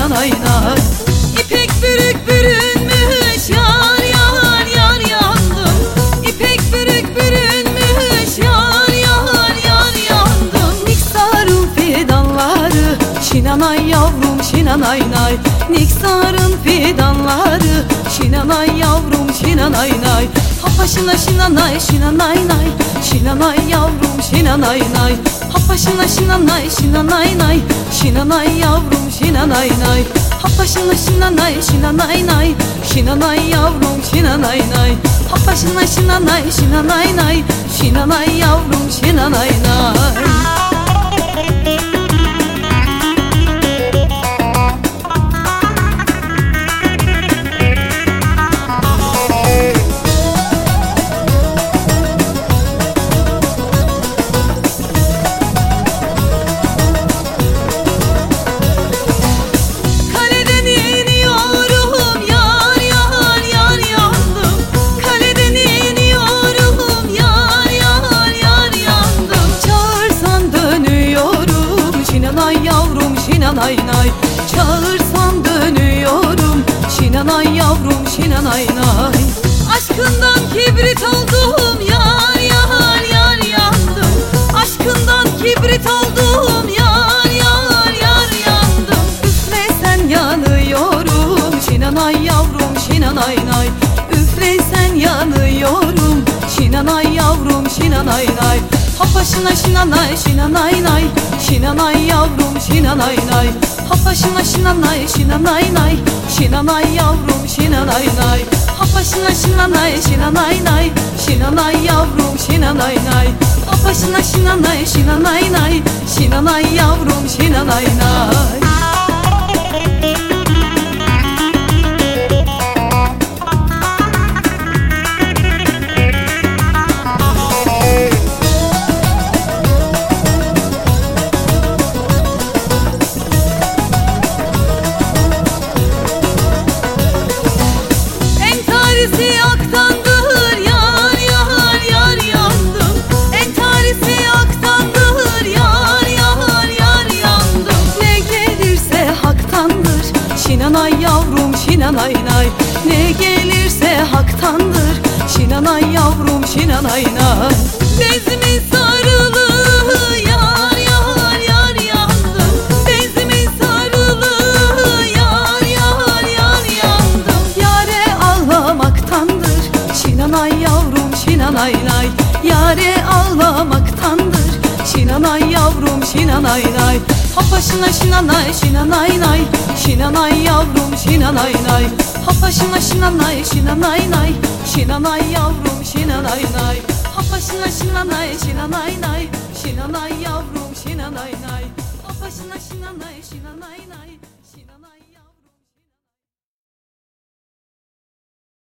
şinanay nay. İpek bürük bürünmüş yar yar yar yandım. İpek bürük bürünmüş yar yar yar yandım. Niksarın fidanları şinanay yavrum şinanay nay. Niksarın fidanları şinanay yavrum şinanay nay. Hapaşına şinanay şinanay nay. Şinanay yavrum şinanay nay. Hapaşına şinanay şinanay nay. Şinanay yavrum şinanay nay. Hapaşına şinanay şinanay nay. Şinanay yavrum şinanay nay. Hapaşına şinanay şinanay nay. Şinanay yavrum şinanay nay. Şinanay nay. Çağırsan dönüyorum şinanay yavrum şinanay nay. Aşkından kibrit oldum yar yar yar yandım. Aşkından kibrit oldum yar yar yar yandım. Üflesen yanıyorum şinanay yavrum şinanay nay. Üflesen yanıyorum şinanay yavrum şinanay nay. Hapaşına şinanay şinanay nay. Şinanay yavrum şinanay nay. Hapaşına şinanay şinanay nay. Şinanay yavrum şinanay nay. Hapaşına şinanay şinanay nay. Şinanay yavrum şinanay nay. Hapaşına şinanay şinanay nay. Şinanay yavrum şinanay nay. Şinanay yavrum şinanay nay. Ne gelirse haktandır şinanay yavrum şinanay nay. Benzimin sarılı yar yar yar yandım. Benzimin sarılı yar yar yar yandım. Yare ağlamaktandır şinanay yavrum şinanay nay. Yare ağlamaktandır şinanay yavrum şinanay nay. Hapaşına şinanay şinanay nay. Şinanay yavrum şinanay nay. Hapaşına şinanay şinanay nay. Şinanay yavrum şinanay nay. Hapaşına şinanay şinanay nay. Şinanay yavrum şinanay nay. Hapaşına şinanay şinanay nay.